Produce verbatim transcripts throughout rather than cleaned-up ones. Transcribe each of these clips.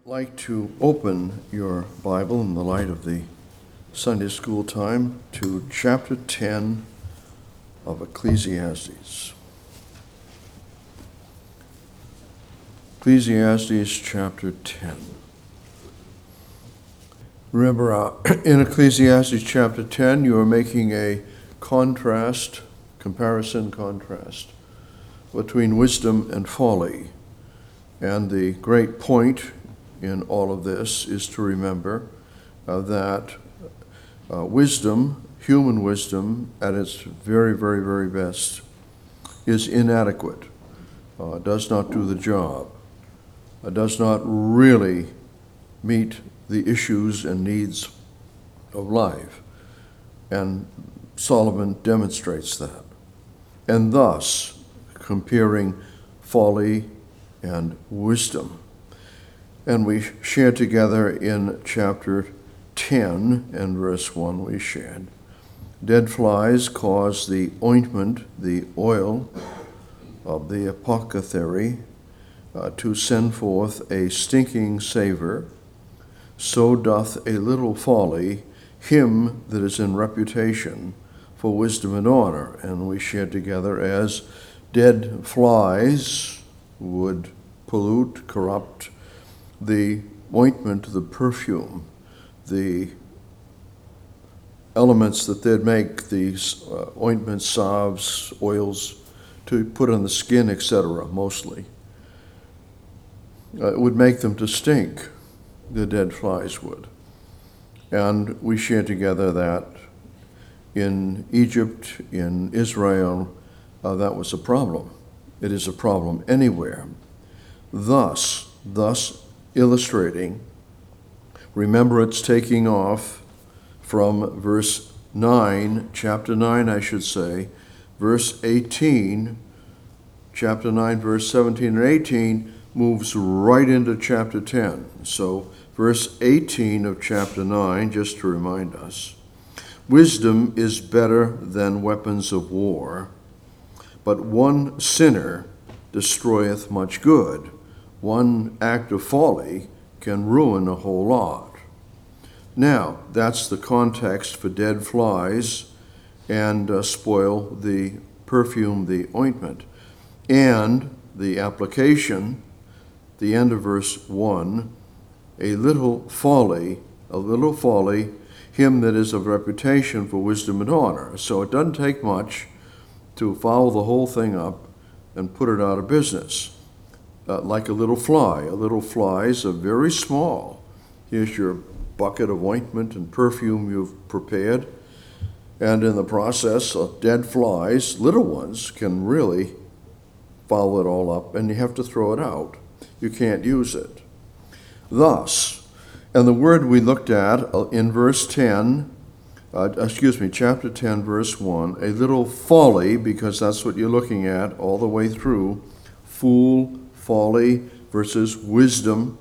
I'd like to open your Bible in the light of the Sunday school time to chapter ten of Ecclesiastes. Ecclesiastes chapter ten. Remember, uh, in Ecclesiastes chapter ten, you are making a contrast, comparison contrast between wisdom and folly. And the great point in all of this is to remember uh, that uh, wisdom, human wisdom, at its very, very, very best, is inadequate, uh, does not do the job, uh, does not really meet the issues and needs of life. And Solomon demonstrates that. And thus, comparing folly and wisdom. And we shared together in chapter ten and verse one, we shared. Dead flies cause the ointment, the oil of the apothecary, uh, to send forth a stinking savor. So doth a little folly him that is in reputation for wisdom and honor. And we shared together as dead flies would pollute, corrupt the ointment, the perfume, the elements that they'd make these uh, ointments, salves, oils to put on the skin, et cetera, mostly. Uh, it would make them to stink, the dead flies would. And we shared together that in Egypt, in Israel, uh, that was a problem. It is a problem anywhere. Thus, thus illustrating, remember it's taking off from verse nine, chapter nine, I should say, verse eighteen, chapter nine, verse seventeen and eighteen moves right into chapter ten. So verse eighteen of chapter nine, just to remind us, wisdom is better than weapons of war, but one sinner destroyeth much good. One act of folly can ruin a whole lot. Now, that's the context for dead flies and uh, spoil the perfume, the ointment. And the application, the end of verse one, a little folly, a little folly, him that is of reputation for wisdom and honor. So it doesn't take much to foul the whole thing up and put it out of business. Uh, like a little fly. A little flies are very small. Here's your bucket of ointment and perfume you've prepared. And in the process of dead flies, little ones can really foul it all up, and you have to throw it out. You can't use it. Thus, and the word we looked at in verse ten, uh, excuse me, chapter ten, verse one, a little folly, because that's what you're looking at all the way through, fool, folly versus wisdom.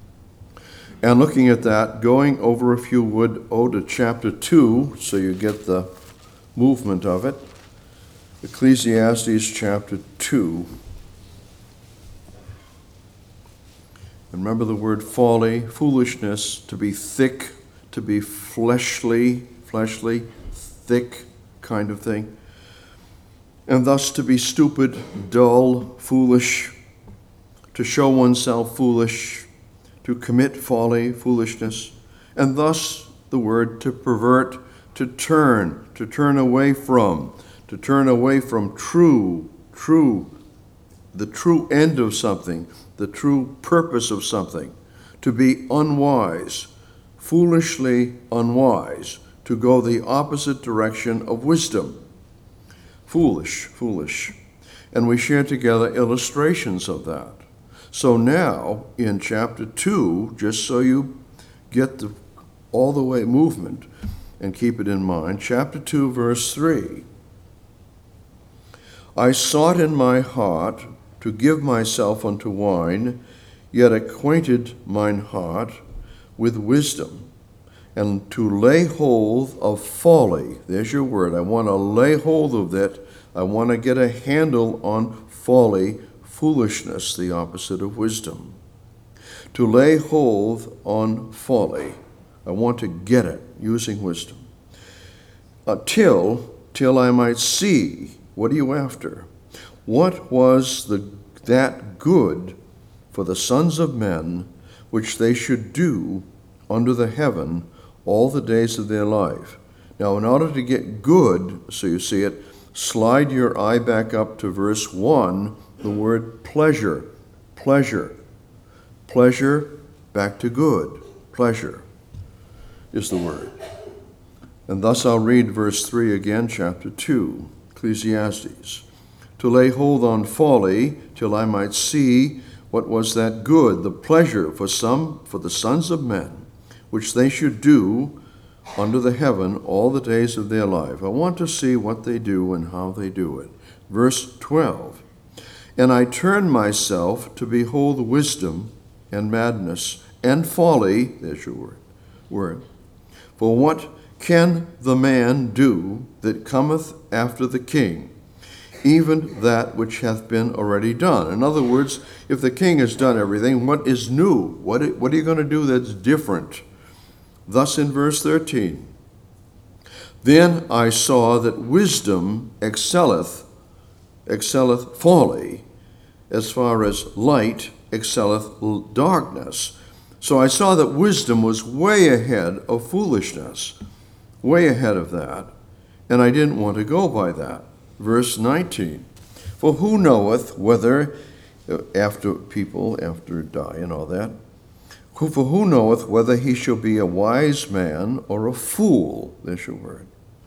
And looking at that, going over, if you would, oh, to chapter two, so you get the movement of it. Ecclesiastes chapter two. And remember the word folly, foolishness, to be thick, to be fleshly, fleshly, thick kind of thing. And thus to be stupid, dull, foolish, to show oneself foolish, to commit folly, foolishness, and thus the word to pervert, to turn, to turn away from, to turn away from true, true, the true end of something, the true purpose of something, to be unwise, foolishly unwise, to go the opposite direction of wisdom. Foolish, foolish. And we share together illustrations of that. So now, in chapter two, just so you get the all the way movement and keep it in mind, chapter two, verse three, I sought in my heart to give myself unto wine, yet acquainted mine heart with wisdom, and to lay hold of folly. There's your word. I want to lay hold of it. I want to get a handle on folly, foolishness, the opposite of wisdom. to lay hold on folly. I want to get it using wisdom. Uh, till, till I might see. What are you after? What was the that good for the sons of men, which they should do under the heaven all the days of their life? Now, in order to get good, so you see it, slide your eye back up to verse one, the word pleasure, pleasure, pleasure, back to good, pleasure is the word. And thus I'll read verse three again, chapter two, Ecclesiastes. To lay hold on folly, till I might see what was that good, the pleasure for some, for the sons of men, which they should do under the heaven all the days of their life. I want to see what they do and how they do it. Verse twelve. And I turn myself to behold wisdom and madness and folly, there's your word, word. For what can the man do that cometh after the king? Even that which hath been already done. In other words, if the king has done everything, what is new? What, what are you going to do that's different? Thus in verse thirteen, then I saw that wisdom excelleth, excelleth folly, as far as light excelleth darkness. So I saw that wisdom was way ahead of foolishness, way ahead of that, and I didn't want to go by that. Verse nineteen, for who knoweth whether, after people, after die and all that, for who knoweth whether he shall be a wise man or a fool, there's your word.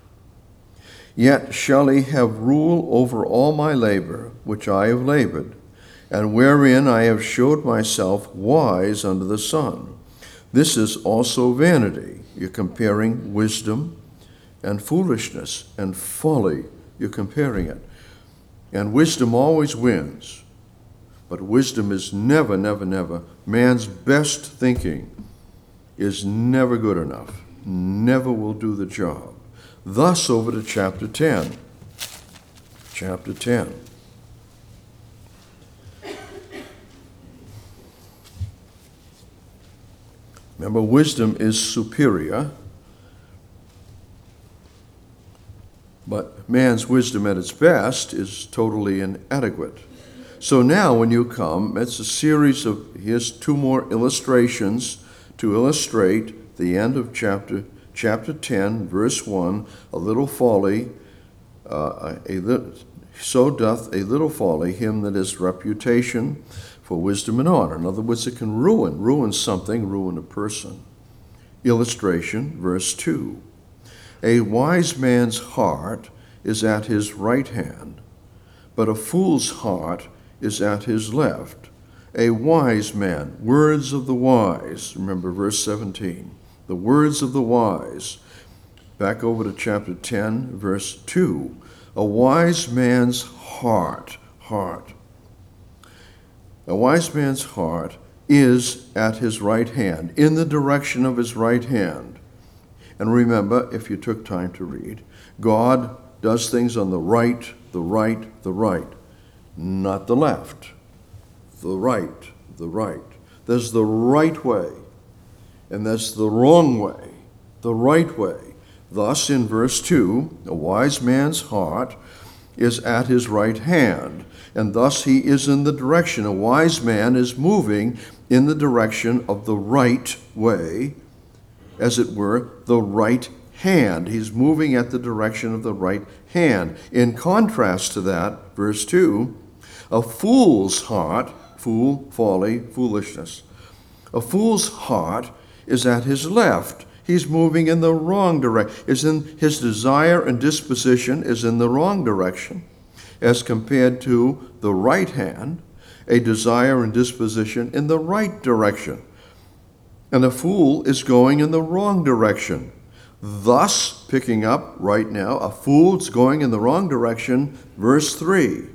Yet shall he have rule over all my labor, which I have labored, and wherein I have showed myself wise under the sun. This is also vanity. You're comparing wisdom and foolishness and folly. You're comparing it. And wisdom always wins. But wisdom is never, never, never. Man's best thinking is never good enough. Never will do the job. Thus, over to chapter ten. Chapter ten. Remember, wisdom is superior, but man's wisdom at its best is totally inadequate. So now when you come, it's a series of, here's two more illustrations to illustrate the end of chapter chapter ten, verse one, a little folly, uh, a li- so doth a little folly him that is reputation for wisdom and honor. In other words, it can ruin, ruin something, ruin a person. Illustration, verse two. A wise man's heart is at his right hand, but a fool's heart is at his left. A wise man, words of the wise. Remember verse seventeen. The words of the wise. Back over to chapter ten, verse two. A wise man's heart, heart. A wise man's heart is at his right hand, in the direction of his right hand. And remember, if you took time to read, God does things on the right, the right, the right, not the left. The right, the right. There's the right way, and there's the wrong way, the right way. Thus, in verse two, a wise man's heart is at his right hand, and thus he is in the direction. A wise man is moving in the direction of the right way, as it were, the right hand. He's moving at the direction of the right hand. In contrast to that, verse two, a fool's heart, fool, folly, foolishness, a fool's heart is at his left. He's moving in the wrong direction. Is in his desire and disposition is in the wrong direction, as compared to the right hand, a desire and disposition in the right direction. And a fool is going in the wrong direction. Thus, picking up right now, a fool's going in the wrong direction, verse three.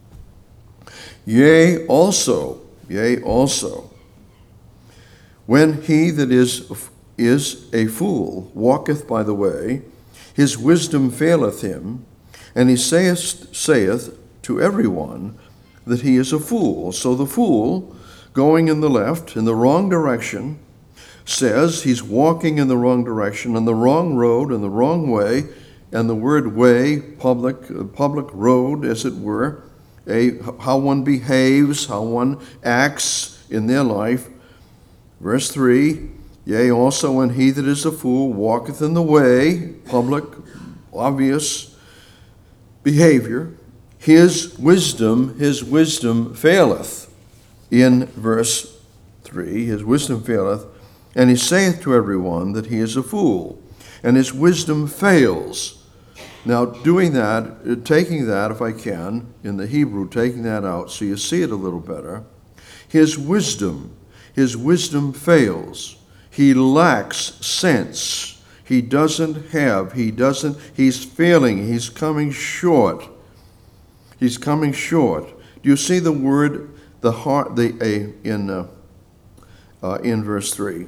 Yea, also, yea, also, when he that is is a fool walketh by the way, his wisdom faileth him, and he saith, saith to every one that he is a fool. So the fool going in the left, in the wrong direction, says he's walking in the wrong direction, on the wrong road, in the wrong way, and the word way, public, public road, as it were, a, how one behaves, how one acts in their life. Verse three, yea, also when he that is a fool walketh in the way, public, obvious behavior, his wisdom, his wisdom faileth. In verse three, his wisdom faileth, and he saith to every one that he is a fool, and his wisdom fails. Now, doing that, taking that, if I can, in the Hebrew, taking that out so you see it a little better, his wisdom, his wisdom fails. He lacks sense. He doesn't have, he doesn't, he's failing, he's coming short. He's coming short. Do you see the word, the heart, the a in uh, uh, in verse three?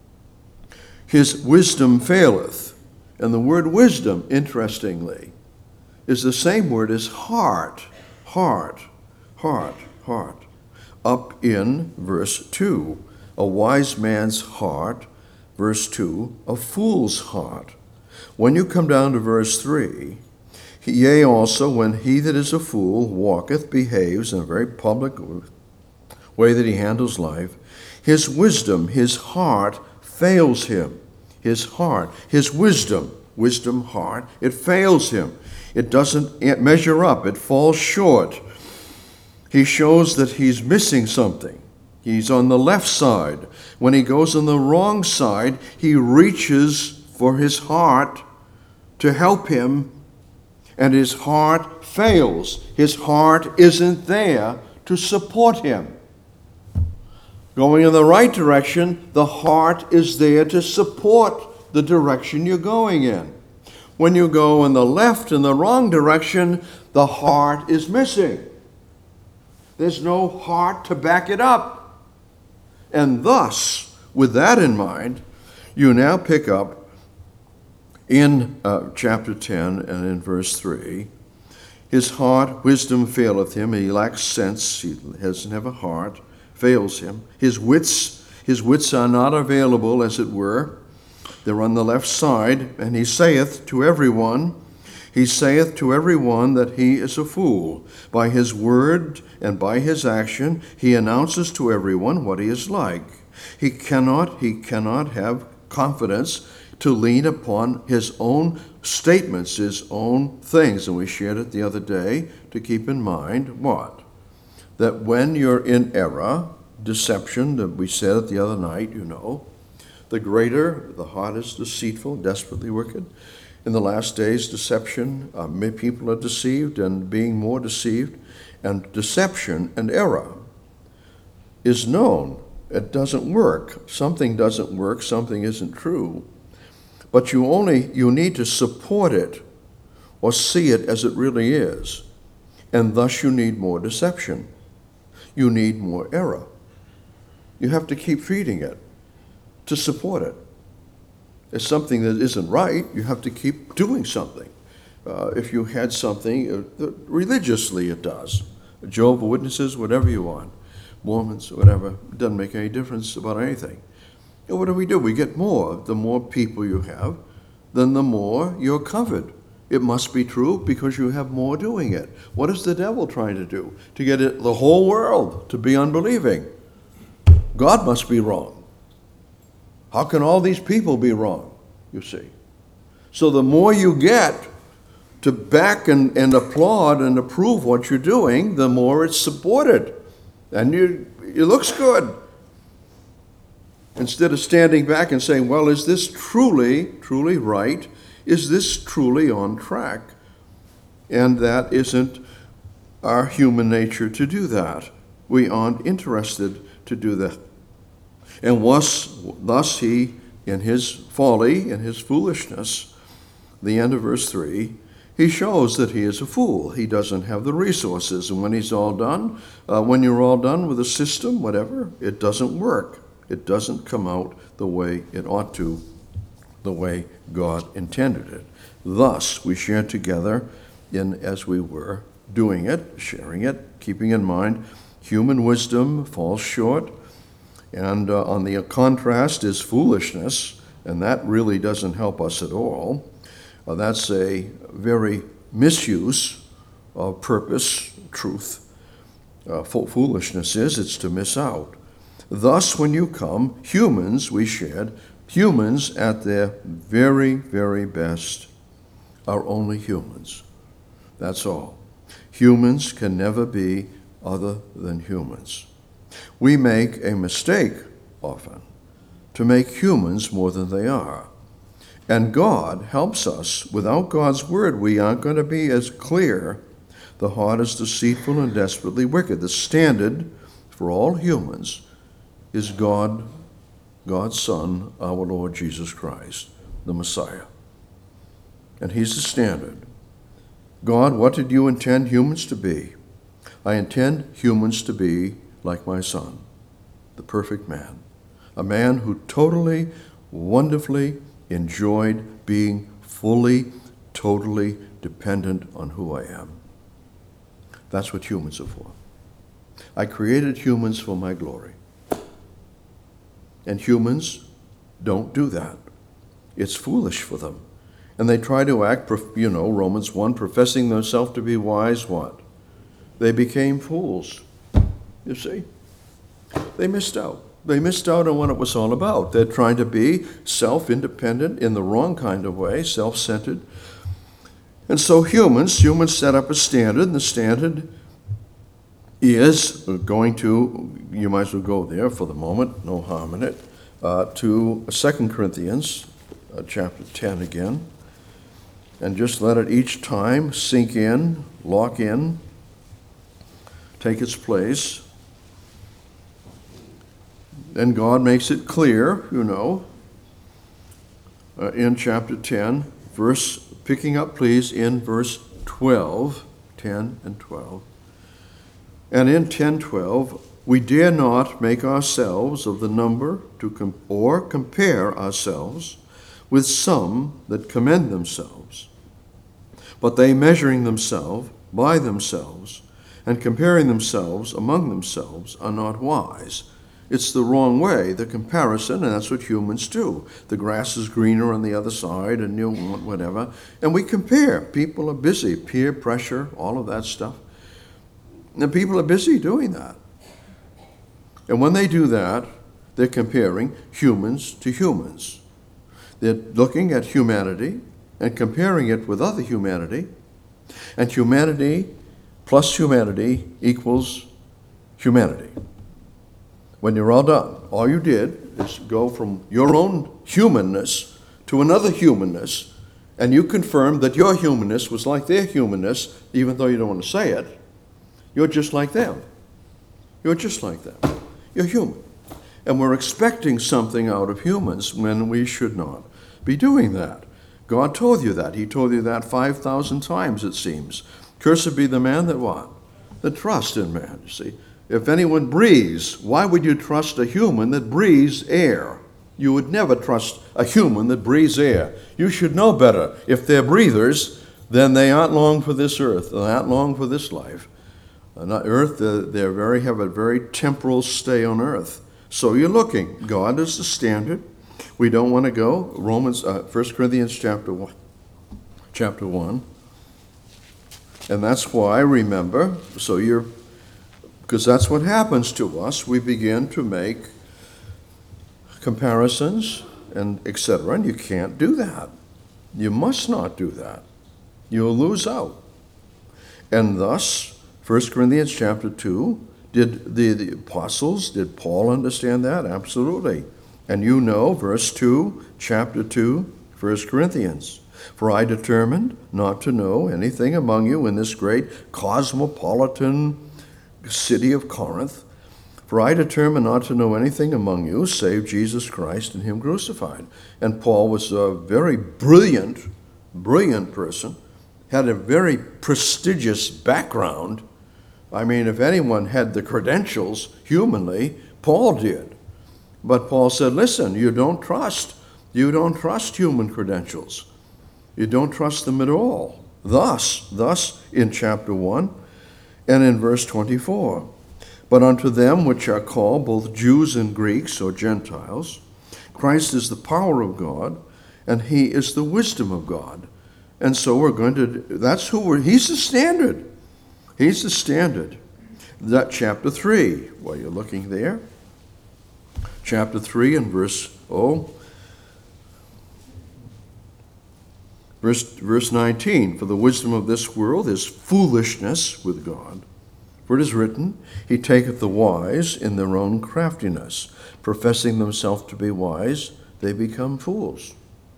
His wisdom faileth. And the word wisdom, interestingly, is the same word as heart, heart, heart, heart. Up in verse two, a wise man's heart, verse two, a fool's heart. When you come down to verse three, yea, also, when he that is a fool walketh, behaves in a very public way that he handles life, his wisdom, his heart, fails him. His heart, his wisdom, wisdom, heart, it fails him. It doesn't measure up. It falls short. He shows that he's missing something. He's on the left side. When he goes on the wrong side, he reaches for his heart to help him, and his heart fails. His heart isn't there to support him. Going in the right direction, the heart is there to support the direction you're going in. When you go in the left, in the wrong direction, the heart is missing. There's no heart to back it up. And thus, with that in mind, you now pick up in uh, chapter ten and in verse three, his heart, wisdom faileth him, he lacks sense, he doesn't have a heart, fails him. His wits, his wits are not available, as it were. They're on the left side, and he saith to everyone, he saith to everyone that he is a fool. By his word and by his action, he announces to everyone what he is like. He cannot, he cannot have confidence to lean upon his own statements, his own things. And we shared it the other day to keep in mind what? That when you're in error, deception, that we said it the other night, you know, the greater, the heart is deceitful, desperately wicked. In the last days, deception, uh, people are deceived and being more deceived, and deception and error is known. It doesn't work. Something doesn't work, something isn't true. But you only, you need to support it or see it as it really is. And thus you need more deception. You need more error. You have to keep feeding it to support it. It's something that isn't right. You have to keep doing something. Uh, if you had something, uh, religiously it does. Jehovah's Witnesses, whatever you want. Mormons, whatever. It doesn't make any difference about anything. And what do we do? We get more. The more people you have, then the more you're covered. It must be true because you have more doing it. What is the devil trying to do? To get it, the whole world to be unbelieving. God must be wrong. How can all these people be wrong, you see? So the more you get to back and, and applaud and approve what you're doing, the more it's supported. And you, it looks good. Instead of standing back and saying, well, is this truly, truly right? Is this truly on track? And that isn't our human nature to do that. We aren't interested to do that. And thus, thus he, in his folly, in his foolishness, the end of verse three, he shows that he is a fool. He doesn't have the resources. And when he's all done, uh, when you're all done with a system, whatever, it doesn't work. It doesn't come out the way it ought to, the way God intended it. Thus, we share together in as we were doing it, sharing it, keeping in mind Human wisdom falls short, and uh, on the contrast is foolishness, and that really doesn't help us at all. Uh, that's a very misuse of purpose, truth. Uh, foolishness is, it's to miss out. Thus, when you come, humans, we shared, humans at their very, very best are only humans. That's all. Humans can never be other than humans. We make a mistake often to make humans more than they are. And God helps us. Without God's word, we aren't going to be as clear. The heart is deceitful and desperately wicked. The standard for all humans is God, God's Son, our Lord Jesus Christ, the Messiah. And he's the standard. God, what did you intend humans to be? I intend humans to be like my Son, the perfect man, a man who totally, wonderfully enjoyed being fully, totally dependent on who I am. That's what humans are for. I created humans for my glory. And humans don't do that. It's foolish for them. And they try to act, you know, Romans one, professing themselves to be wise, what? They became fools. You see? They missed out. They missed out on what it was all about. They're trying to be self-independent in the wrong kind of way, self-centered. And so humans, humans set up a standard, and the standard is going to, you might as well go there for the moment, no harm in it, uh, to Second Corinthians uh, chapter ten again, and just let it each time sink in, lock in, take its place. And God makes it clear, you know, uh, in chapter ten, verse, picking up please in verse twelve, ten and twelve. And in ten twelve, we dare not make ourselves of the number to com- or compare ourselves with some that commend themselves. But they, measuring themselves by themselves and comparing themselves among themselves, are not wise. It's the wrong way, the comparison, and that's what humans do. The grass is greener on the other side, and you want whatever. And we compare. People are busy, peer pressure, all of that stuff. And people are busy doing that. And when they do that, they're comparing humans to humans. They're looking at humanity and comparing it with other humanity. And humanity plus humanity equals humanity. When you're all done, all you did is go from your own humanness to another humanness, and you confirmed that your humanness was like their humanness, even though you don't want to say it. You're just like them. You're just like them. You're human. And we're expecting something out of humans when we should not be doing that. God told you that. He told you that five thousand times, it seems. Cursed be the man that what? That trusts in man, you see. If anyone breathes, why would you trust a human that breathes air? You would never trust a human that breathes air. You should know better. If they're breathers, then they aren't long for this earth. They're not long for this life. Uh, not earth, they're, they're very have a very temporal stay on earth. So you're looking. God is the standard. We don't want to go. Romans, uh, First Corinthians chapter one, chapter one, and that's why. Remember. So you're, because that's what happens to us. We begin to make comparisons and et cetera. And you can't do that. You must not do that. You'll lose out. And thus, First Corinthians chapter two, did the, the apostles, did Paul understand that? Absolutely. And you know, verse two, chapter two, First Corinthians. For I determined not to know anything among you in this great cosmopolitan city of Corinth. For I determined not to know anything among you save Jesus Christ and him crucified. And Paul was a very brilliant, brilliant person, had a very prestigious background. I mean, if anyone had the credentials humanly, Paul did. But Paul said, listen, you don't trust. You don't trust human credentials. You don't trust them at all. Thus, thus in chapter one and in verse twenty-four. But unto them which are called, both Jews and Greeks or Gentiles, Christ is the power of God, and he is the wisdom of God. And so we're going to, that's who we're, he's the standard. He's the standard. That chapter three, while you're looking there, chapter three and verse, oh, verse, verse nineteen, for the wisdom of this world is foolishness with God. For it is written, he taketh the wise in their own craftiness. Professing themselves to be wise, they become fools.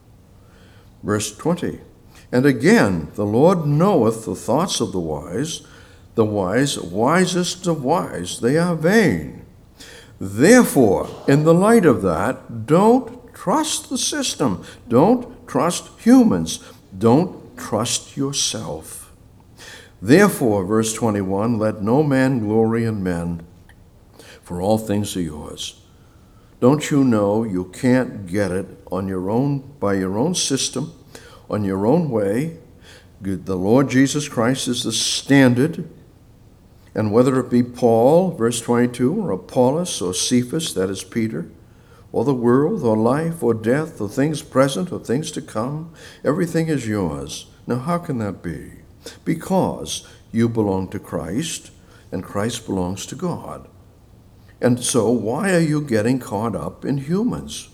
Verse twenty, and again, the Lord knoweth the thoughts of the wise, the wise, wisest of wise, they are vain. Therefore, in the light of that, don't trust the system. Don't trust humans. Don't trust yourself. Therefore, verse twenty-one, let no man glory in men, for all things are yours. Don't you know you can't get it on your own, by your own system, on your own way? The Lord Jesus Christ is the standard. And whether it be Paul, verse twenty-two, or Apollos, or Cephas, that is Peter, or the world, or life, or death, or things present, or things to come, everything is yours. Now how can that be? Because you belong to Christ, and Christ belongs to God. And so why are you getting caught up in humans?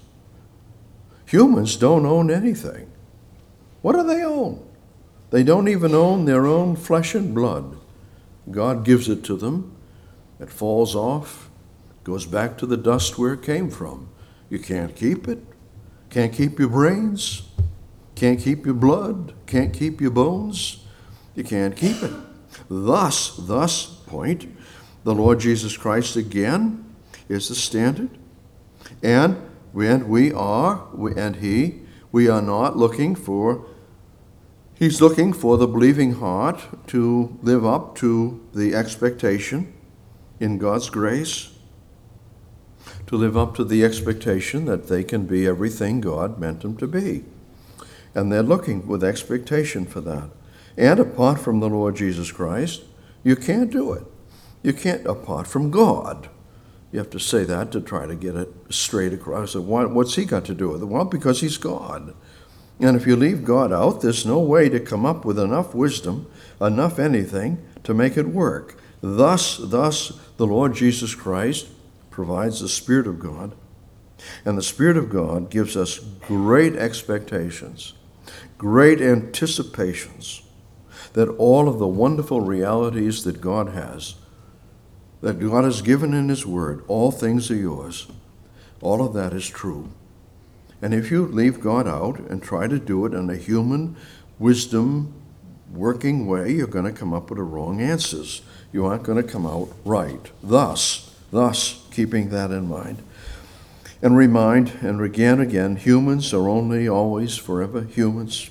Humans don't own anything. What do they own? They don't even own their own flesh and blood. God gives it to them. It falls off, goes back to the dust where it came from. You can't keep it. Can't keep your brains. Can't keep your blood. Can't keep your bones. You can't keep it. Thus, thus, point, the Lord Jesus Christ again is the standard. And when we are, we, and he, we are not looking for, he's looking for the believing heart to live up to the expectation in God's grace, to live up to the expectation that they can be everything God meant them to be. And they're looking with expectation for that. And apart from the Lord Jesus Christ, you can't do it. You can't, apart from God. You have to say that to try to get it straight across. What's he got to do with it? Well, because he's God. And if you leave God out, there's no way to come up with enough wisdom, enough anything, to make it work. Thus, thus, the Lord Jesus Christ provides the Spirit of God. And the Spirit of God gives us great expectations, great anticipations, that all of the wonderful realities that God has, that God has given in his word, all things are yours. All of that is true. And if you leave God out and try to do it in a human wisdom working way, you're going to come up with the wrong answers. You aren't going to come out right. Thus, thus, keeping that in mind. And remind, and again, again, humans are only always forever humans.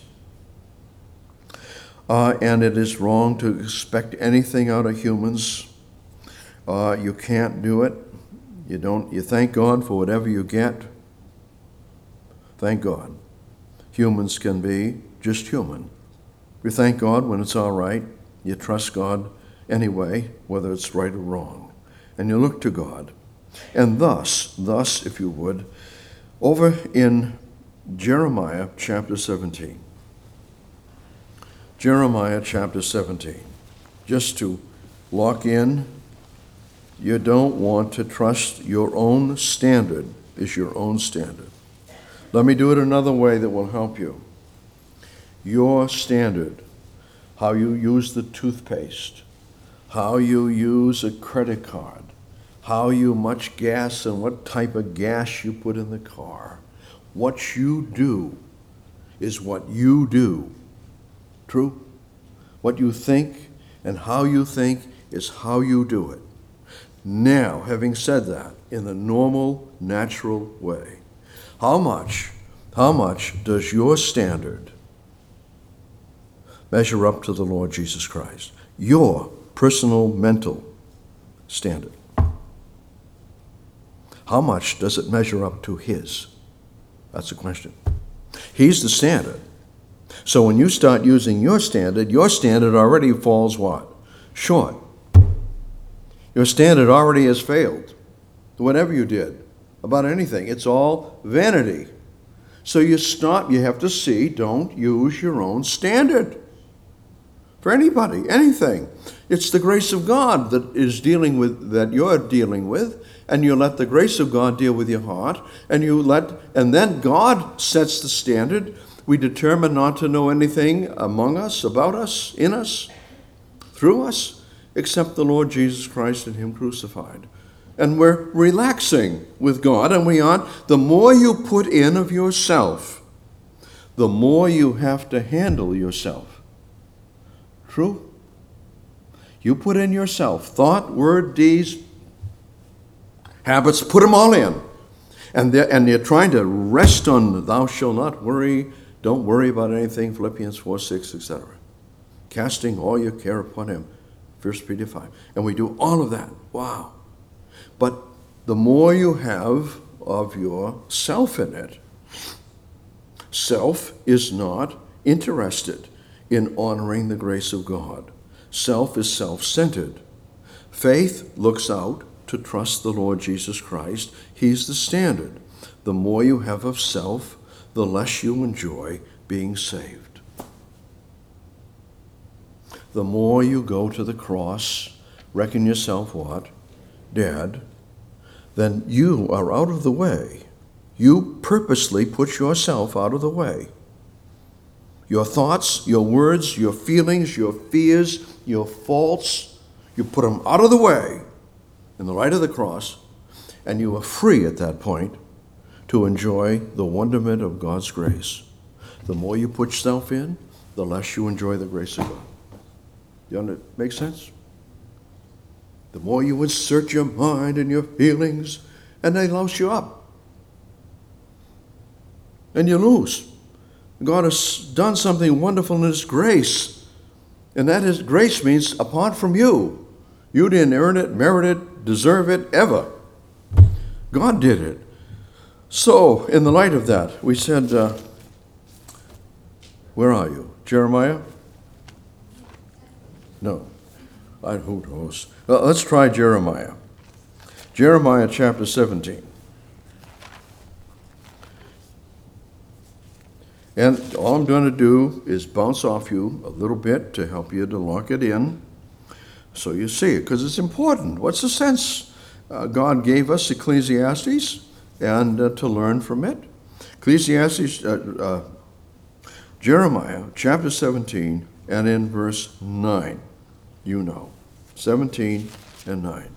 Uh, and it is wrong to expect anything out of humans. Uh, you can't do it. You don't. You thank God for whatever you get. Thank God. Humans can be just human. You thank God when it's all right. You trust God anyway, whether it's right or wrong. And you look to God. And thus, thus, if you would, over in Jeremiah chapter seventeen. Jeremiah chapter seventeen. Just to lock in, you don't want to trust your own standard is your own standard. Let me do it another way that will help you. Your standard, how you use the toothpaste, how you use a credit card, how you much gas and what type of gas you put in the car. What you do is what you do. True? What you think and how you think is how you do it. Now, having said that, in the normal, natural way, how much, how much does your standard measure up to the Lord Jesus Christ? Your personal mental standard. How much does it measure up to his? That's the question. He's the standard. So when you start using your standard, your standard already falls what? Short. Your standard already has failed. Whatever you did about anything, it's all vanity. So you stop, you have to see, don't use your own standard for anybody, anything. It's the grace of God that is dealing with, that you're dealing with, and you let the grace of God deal with your heart, and you let, and then God sets the standard. We determine not to know anything among us, about us, in us, through us, except the Lord Jesus Christ and Him crucified. And we're relaxing with God, and we aren't. The more you put in of yourself, the more you have to handle yourself. True? You put in yourself, thought, word, deeds, habits, put them all in. And they're, and you're trying to rest on, thou shalt not worry, don't worry about anything, Philippians four, six, et cetera. Casting all your care upon Him, First Peter five. And we do all of that. Wow. But the more you have of yourself in it, self is not interested in honoring the grace of God. Self is self-centered. Faith looks out to trust the Lord Jesus Christ. He's the standard. The more you have of self, the less you enjoy being saved. The more you go to the cross, reckon yourself what? Dead. Then you are out of the way. You purposely put yourself out of the way. Your thoughts, your words, your feelings, your fears, your faults, you put them out of the way in the light of the cross, and you are free at that point to enjoy the wonderment of God's grace. The more you put yourself in, the less you enjoy the grace of God. You understand? Make sense? The more you insert your mind and your feelings, and they louse you up. And you lose. God has done something wonderful in His grace. And that is, grace means apart from you. You didn't earn it, merit it, deserve it, ever. God did it. So, in the light of that, we said, uh, where are you? Jeremiah? No. I, who knows? Well, let's try Jeremiah. Jeremiah chapter seventeen. And all I'm going to do is bounce off you a little bit to help you to lock it in so you see it, because it's important. What's the sense? Uh, God gave us Ecclesiastes and uh, to learn from it. Ecclesiastes, uh, uh, Jeremiah chapter seventeen and in verse nine. You know, seventeen and nine.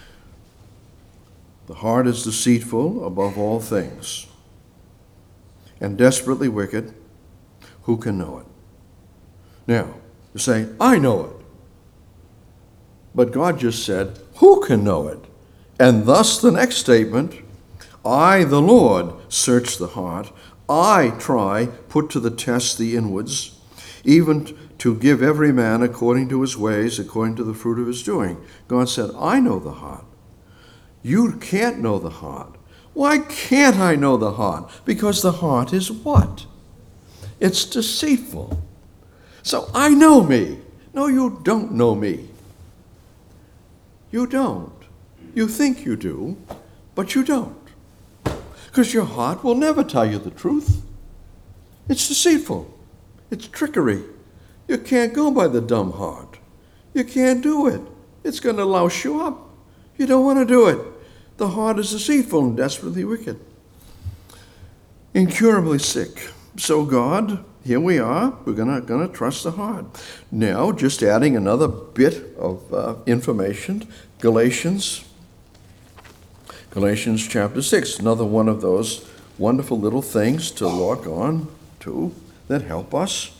The heart is deceitful above all things, and desperately wicked. Who can know it? Now, you say, I know it. But God just said, who can know it? And thus the next statement, I, the Lord, search the heart. I try, put to the test the inwards, even to give every man according to his ways, according to the fruit of his doing. God said, I know the heart. You can't know the heart. Why can't I know the heart? Because the heart is what? It's deceitful. So I know me. No, you don't know me. You don't. You think you do, but you don't. Because your heart will never tell you the truth. It's deceitful. It's trickery. You can't go by the dumb heart. You can't do it. It's going to louse you up. You don't want to do it. The heart is deceitful and desperately wicked, incurably sick. So God, here we are. We're gonna gonna trust the heart. Now, just adding another bit of uh, information. Galatians, Galatians chapter six. Another one of those wonderful little things to lock on to that help us.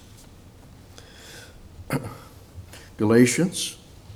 Galatians,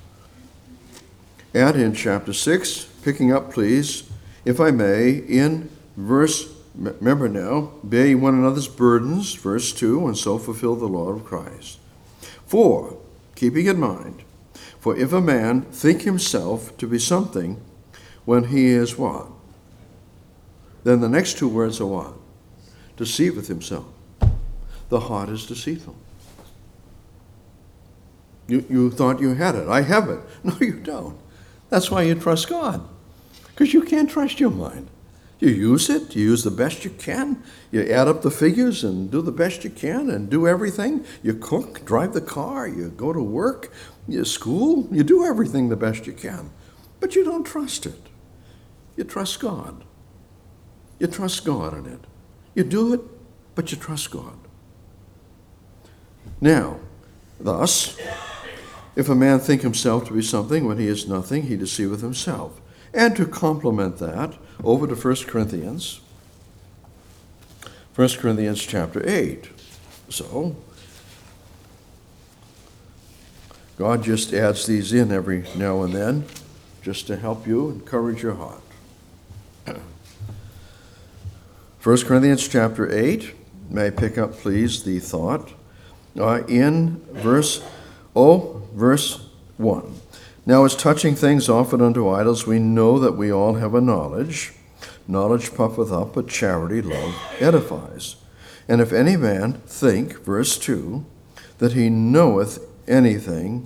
and in chapter six. Picking up, please, if I may, in verse, remember now, bear ye one another's burdens, verse two, and so fulfill the law of Christ. For, keeping in mind, for if a man think himself to be something when he is what? Then the next two words are what? Deceiveth himself. The heart is deceitful. You, you thought you had it. I have it. No, you don't. That's why you trust God, because you can't trust your mind. You use it, you use the best you can, you add up the figures and do the best you can and do everything. You cook, drive the car, you go to work, you school, you do everything the best you can. But you don't trust it. You trust God. You trust God in it. You do it, but you trust God. Now, thus, if a man think himself to be something when he is nothing, he deceiveth himself. And to complement that, over to First Corinthians, First Corinthians chapter eight. So, God just adds these in every now and then, just to help you encourage your heart. First Corinthians chapter eight, may I pick up, please, the thought uh, in verse, oh, verse one. Now, as touching things offered unto idols, we know that we all have a knowledge. Knowledge puffeth up, but charity, love, edifies. And if any man think, verse two, that he knoweth anything,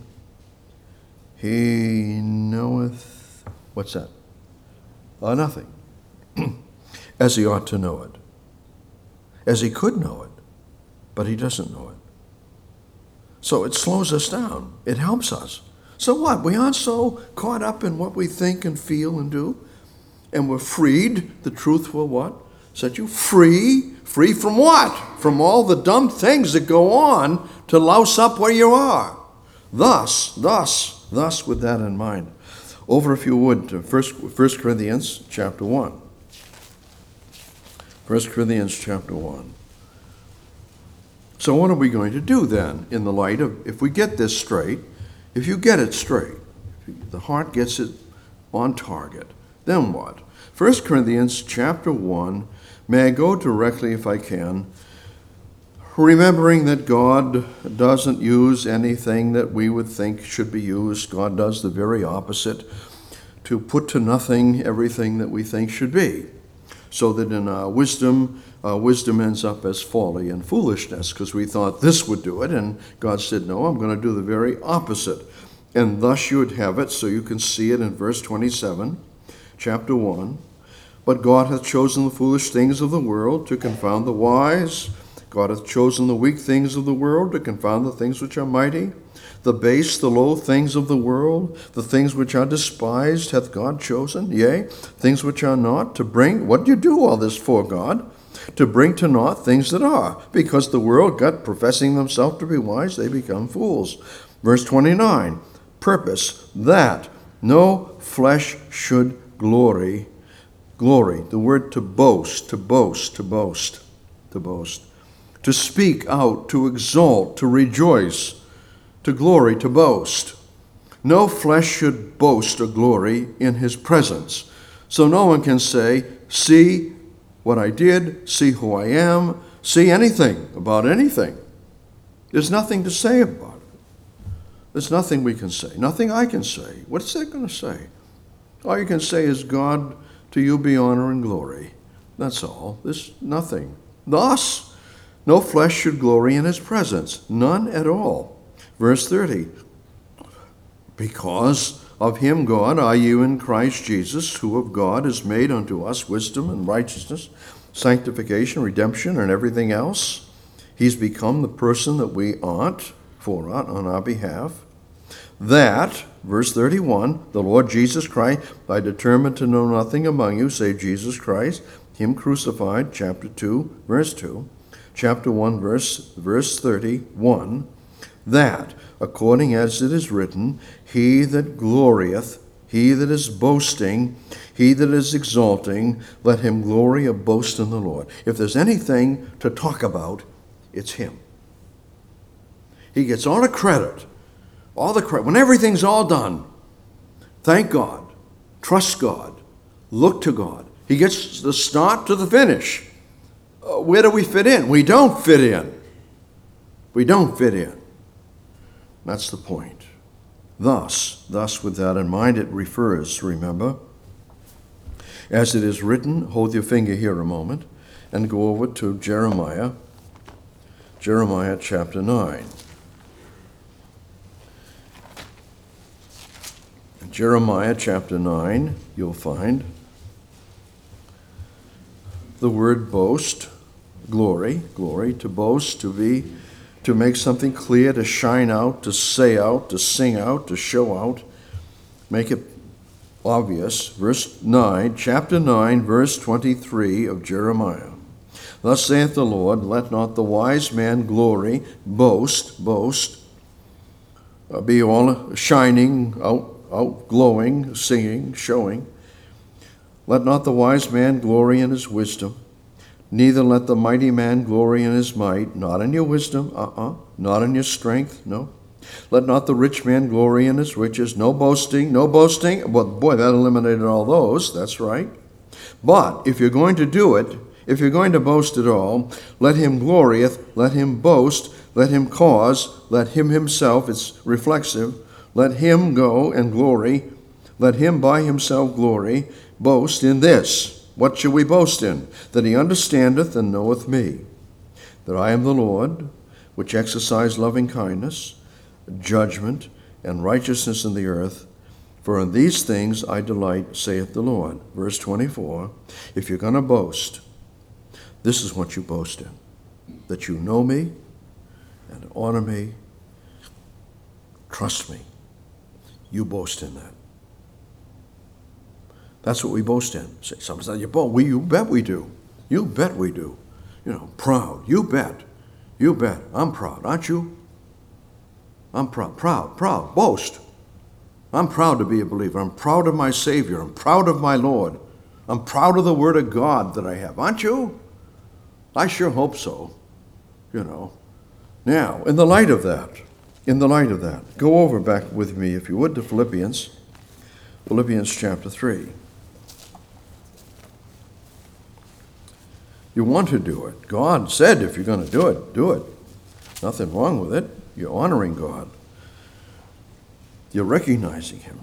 he knoweth, what's that? Uh, nothing. As he ought to know it. As he could know it, but he doesn't know it. So it slows us down. It helps us. So what? We aren't so caught up in what we think and feel and do. And we're freed. The truth will what? Set you free. Free from what? From all the dumb things that go on to louse up where you are. Thus, thus, thus with that in mind. Over, if you would, to First Corinthians chapter one. First Corinthians chapter one. So what are we going to do then in the light of, if we get this straight, if you get it straight, if the heart gets it on target, then what? First Corinthians chapter one, may I go directly if I can, remembering that God doesn't use anything that we would think should be used. God does the very opposite, to put to nothing everything that we think should be. So that in our wisdom, uh, wisdom ends up as folly and foolishness, because we thought this would do it, and God said, no, I'm going to do the very opposite. And thus you would have it, so you can see it in verse twenty-seven, chapter one. But God hath chosen the foolish things of the world to confound the wise. God hath chosen the weak things of the world to confound the things which are mighty. The base, the low things of the world, the things which are despised, hath God chosen, yea, things which are not, to bring, what do you do all this for, God? To bring to naught things that are, because the world got professing themselves to be wise, they become fools. Verse twenty-nine, purpose that no flesh should glory. Glory, the word to boast, to boast, to boast, to boast. To speak out, to exalt, to rejoice, to glory, to boast. No flesh should boast or glory in his presence. So no one can say, see what I did, see who I am, see anything about anything. There's nothing to say about it. There's nothing we can say, nothing I can say. What's that going to say? All you can say is, God, to you be honor and glory. That's all. There's nothing. Thus, no flesh should glory in his presence, none at all. Verse thirty, because of him God are you in Christ Jesus, who of God is made unto us wisdom and righteousness, sanctification, redemption, and everything else. He's become the person that we ought, for ought on our behalf. That, verse thirty-one, the Lord Jesus Christ, I determined to know nothing among you save Jesus Christ, him crucified, chapter two, verse two, chapter one, verse, verse thirty-one, that, according as it is written, he that glorieth, he that is boasting, he that is exalting, let him glory or boast in the Lord. If there's anything to talk about, it's him. He gets all the credit, all the credit. When everything's all done, thank God, trust God, look to God. He gets the start to the finish. Uh, where do we fit in? We don't fit in. We don't fit in. That's the point. Thus, thus with that in mind, it refers, remember, as it is written, hold your finger here a moment, and go over to Jeremiah, Jeremiah chapter nine. Jeremiah chapter nine, you'll find the word boast, glory, glory, to boast, to be, to make something clear, to shine out, to say out, to sing out, to show out, make it obvious. Verse nine, chapter nine, verse twenty-three of Jeremiah. Thus saith the Lord, let not the wise man glory, boast, boast, uh, be all shining, out, out glowing, singing, showing. Let not the wise man glory in his wisdom, neither let the mighty man glory in his might, not in your wisdom, uh-uh, not in your strength, no. Let not the rich man glory in his riches, no boasting, no boasting. Well, boy, that eliminated all those, that's right. But if you're going to do it, if you're going to boast at all, let him glorieth, let him boast, let him cause, let him himself, it's reflexive, let him go and glory, let him by himself glory, boast in this. What shall we boast in? That he understandeth and knoweth me, that I am the Lord, which exercise loving kindness, judgment, and righteousness in the earth. For in these things I delight, saith the Lord. Verse twenty-four, if you're going to boast, this is what you boast in, that you know me and honor me, trust me. You boast in that. That's what we boast in. Say, some say, you boast. We, you bet we do. You bet we do. You know, proud. You bet. You bet. I'm proud, aren't you? I'm proud, proud, proud. Boast. I'm proud to be a believer. I'm proud of my Savior. I'm proud of my Lord. I'm proud of the Word of God that I have. Aren't you? I sure hope so. You know. Now, in the light of that, in the light of that, go over back with me, if you would, to Philippians. Philippians chapter three. You want to do it. God said if you're going to do it, do it. Nothing wrong with it. You're honoring God. You're recognizing Him.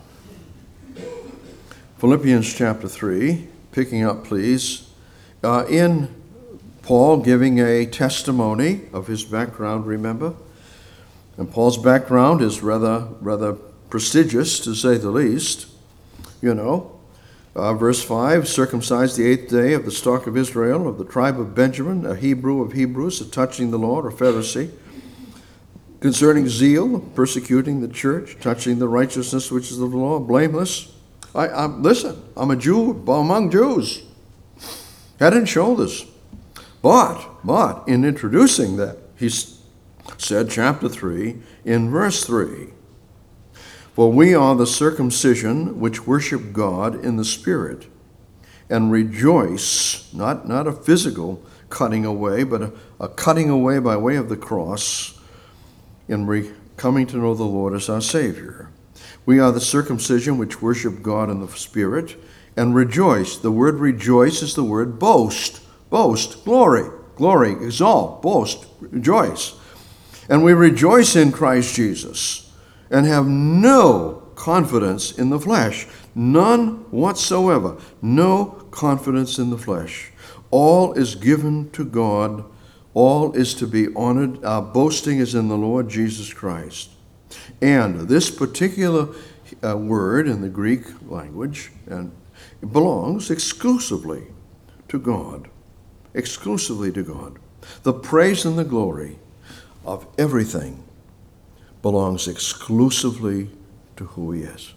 Philippians chapter three, picking up, please, uh, in Paul giving a testimony of his background, remember? And Paul's background is rather, rather prestigious, to say the least. You know, uh, verse five, circumcised the eighth day of the stock of Israel, of the tribe of Benjamin, a Hebrew of Hebrews, a touching the law, a Pharisee, concerning zeal, persecuting the church, touching the righteousness which is of the law, blameless. I, I'm, listen, I'm a Jew among Jews, head and shoulders. But, but, in introducing that, he said, chapter three, in verse three, for we are the circumcision which worship God in the Spirit, and rejoice, not, not a physical cutting away, but a, a cutting away by way of the cross, in re- coming to know the Lord as our Savior. We are the circumcision which worship God in the Spirit, and rejoice. The word rejoice is the word boast. Boast, glory, glory, exalt, boast, rejoice. And we rejoice in Christ Jesus and have no confidence in the flesh, none whatsoever, no confidence in the flesh. All is given to God, all is to be honored. Our boasting is in the Lord Jesus Christ. And this particular uh, word in the Greek language and it belongs exclusively to God. Exclusively to God. The praise and the glory of everything belongs exclusively to who He is.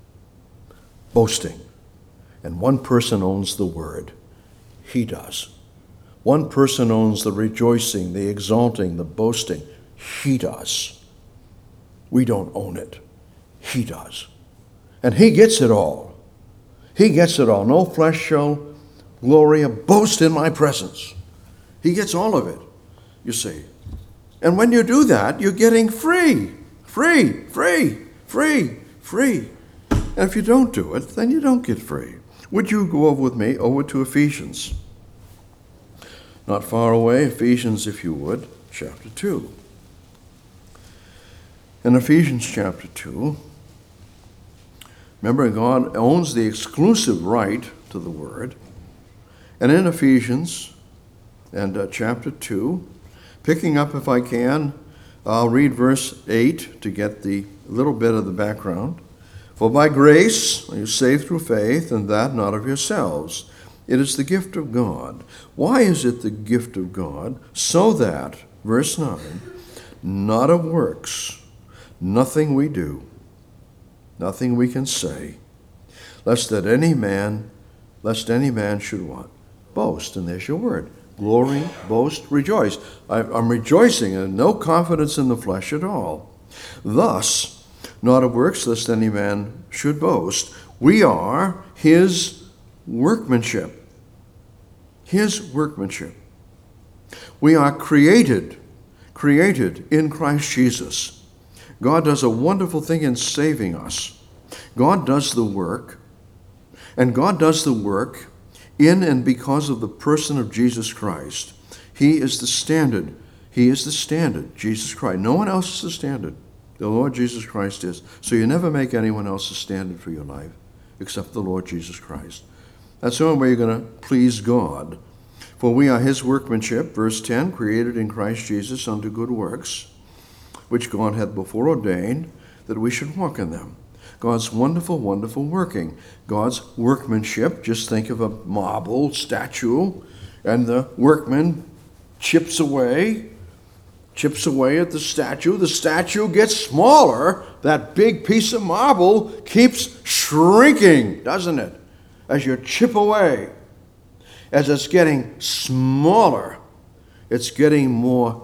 Boasting. And one person owns the word. He does. One person owns the rejoicing, the exalting, the boasting. He does. We don't own it. He does. And He gets it all. He gets it all. No flesh shall glory, a boast in my presence. He gets all of it, you see. And when you do that, you're getting free, free, free, free, free. And if you don't do it, then you don't get free. Would you go over with me over to Ephesians? Not far away, Ephesians, if you would, chapter two. In Ephesians chapter two, remember, God owns the exclusive right to the word. And in Ephesians and uh, chapter two, picking up if I can, I'll read verse eight to get the little bit of the background. For by grace are you saved through faith, and that not of yourselves. It is the gift of God. Why is it the gift of God? So that, verse nine, not of works, nothing we do, nothing we can say, lest that any man, lest any man should what? Boast. And there's your word. Glory, boast, rejoice. I, I'm rejoicing and no confidence in the flesh at all. Thus, not of works, lest any man should boast. We are his workmanship. His workmanship. We are created, created in Christ Jesus. God does a wonderful thing in saving us. God does the work, and God does the work in and because of the person of Jesus Christ. He is the standard. He is the standard, Jesus Christ. No one else is the standard. The Lord Jesus Christ is. So you never make anyone else a standard for your life except the Lord Jesus Christ. That's the only way you're going to please God. For we are his workmanship, verse ten, created in Christ Jesus unto good works, which God hath before ordained that we should walk in them. God's wonderful, wonderful working. God's workmanship, just think of a marble statue, and the workman chips away, chips away at the statue. The statue gets smaller. That big piece of marble keeps shrinking, doesn't it? As you chip away, as it's getting smaller, it's getting more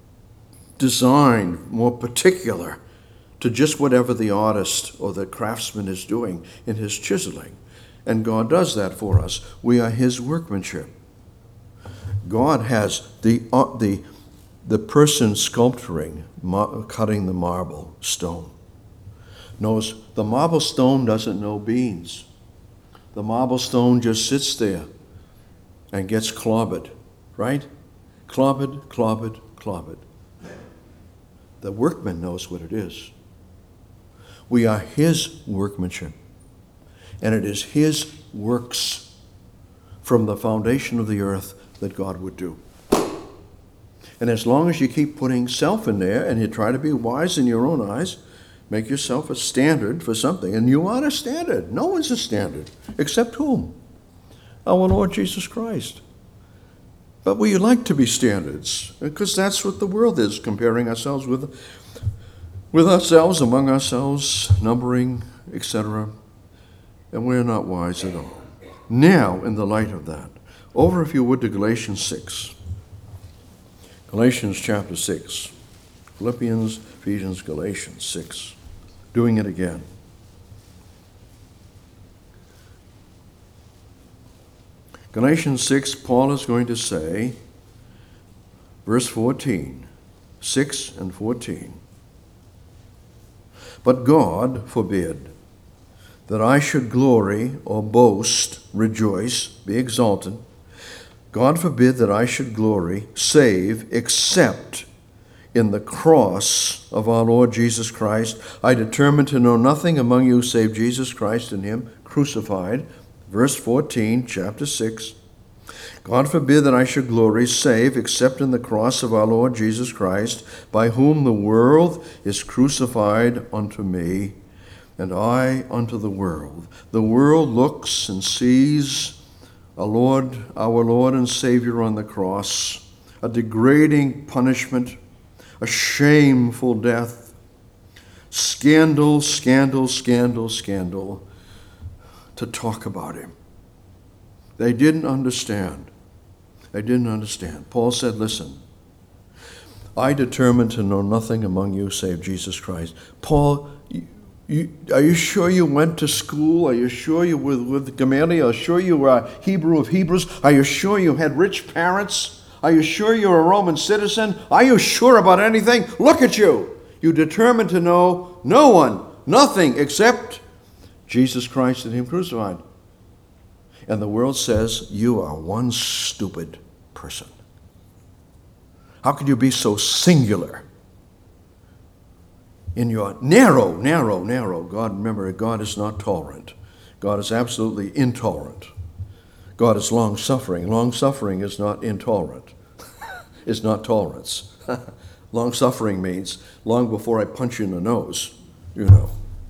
designed, more particular to just whatever the artist or the craftsman is doing in his chiseling. And God does that for us. We are his workmanship. God has the uh, the the person sculpturing, ma- cutting the marble stone, knows the marble stone doesn't know beans. The marble stone just sits there and gets clobbered, right? Clobbered, clobbered, clobbered. The workman knows what it is. We are his workmanship, and it is his works from the foundation of the earth that God would do. And as long as you keep putting self in there and you try to be wise in your own eyes, make yourself a standard for something. And you are a standard. No one's a standard. Except whom? Our Lord Jesus Christ. But we like to be standards, because that's what the world is, comparing ourselves with, with ourselves, among ourselves, numbering, et cetera. And we're not wise at all. Now, in the light of that, over, if you would, to Galatians six. Galatians chapter six. Philippians, Ephesians, Galatians six. Doing it again. Galatians six, Paul is going to say, verse fourteen, six and fourteen. But God forbid that I should glory or boast, rejoice, be exalted. God forbid that I should glory, save, except in the cross of our Lord Jesus Christ. I determined to know nothing among you save Jesus Christ and him crucified. Verse fourteen, chapter six. God forbid that I should glory, save, except in the cross of our Lord Jesus Christ, by whom the world is crucified unto me, and I unto the world. The world looks and sees a Lord, our Lord and Savior on the cross, a degrading punishment, a shameful death, scandal, scandal, scandal, scandal, to talk about him. They didn't understand. They didn't understand. Paul said, listen, I determined to know nothing among you save Jesus Christ. Paul, you, you, are you sure you went to school? Are you sure you were with Gamaliel? Are you sure you were a Hebrew of Hebrews? Are you sure you had rich parents? Are you sure you're a Roman citizen? Are you sure about anything? Look at you. You determined to know no one, nothing except Jesus Christ and him crucified. And the world says, you are one stupid person. How could you be so singular in your narrow, narrow, narrow? God, remember, God is not tolerant. God is absolutely intolerant. God is long-suffering. Long-suffering is not intolerant. It's not tolerance. Long-suffering means long before I punch you in the nose, you know.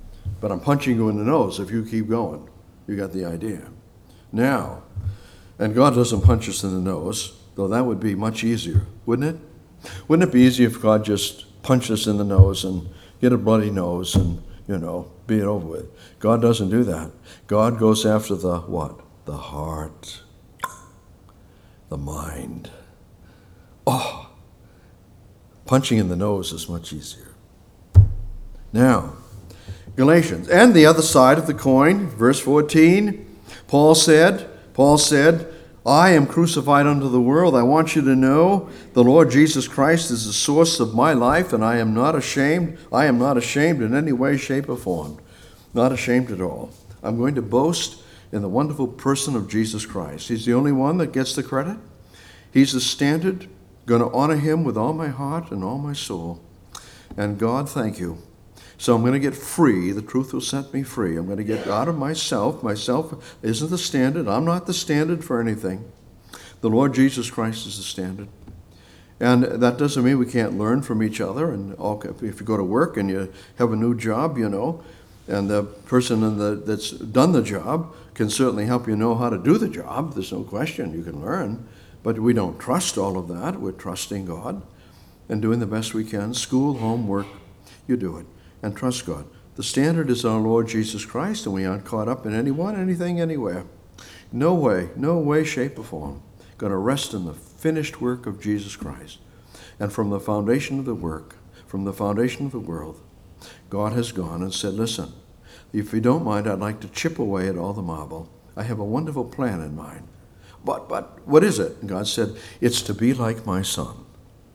but I'm punching you in the nose if you keep going. You got the idea. Now, and God doesn't punch us in the nose, though that would be much easier, wouldn't it? Wouldn't it be easier if God just punched us in the nose and get a bloody nose and, you know, be it over with? God doesn't do that. God goes after the what? The heart, the mind. Oh, punching in the nose is much easier. Now, Galatians, and the other side of the coin, verse fourteen, Paul said, Paul said, I am crucified unto the world. I want you to know the Lord Jesus Christ is the source of my life, and I am not ashamed. I am not ashamed in any way, shape, or form. Not ashamed at all. I'm going to boast in the wonderful person of Jesus Christ. He's the only one that gets the credit. He's the standard. Going to honor him with all my heart and all my soul. And God, thank you. So I'm going to get free. The truth will set me free. I'm going to get out of myself. Myself isn't the standard. I'm not the standard for anything. The Lord Jesus Christ is the standard. And that doesn't mean we can't learn from each other. And all, if you go to work and you have a new job, you know, and the person in the, that's done the job can certainly help you know how to do the job. There's no question. You can learn. But we don't trust all of that. We're trusting God and doing the best we can. School, home, work, you do it. And trust God. The standard is our Lord Jesus Christ, and we aren't caught up in anyone, anything, anywhere. No way, no way, shape, or form. Going to rest in the finished work of Jesus Christ. And from the foundation of the work, from the foundation of the world, God has gone and said, listen, if you don't mind, I'd like to chip away at all the marble. I have a wonderful plan in mind. But, but, what is it? And God said, it's to be like my son.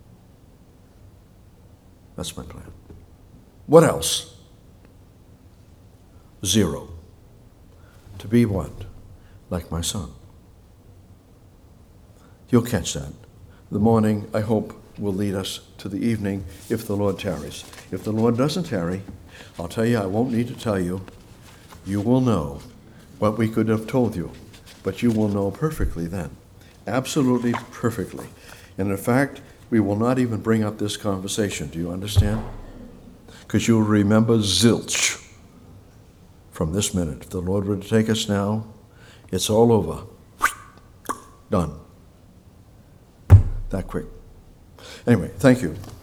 That's my plan. What else? Zero. To be what? Like my son. You'll catch that. The morning, I hope, will lead us to the evening if the Lord tarries. If the Lord doesn't tarry, I'll tell you, I won't need to tell you. You will know what we could have told you, but you will know perfectly then. Absolutely perfectly. And in fact, we will not even bring up this conversation. Do you understand? Because you'll remember zilch from this minute. If the Lord were to take us now, it's all over. Done. That quick. Anyway, thank you.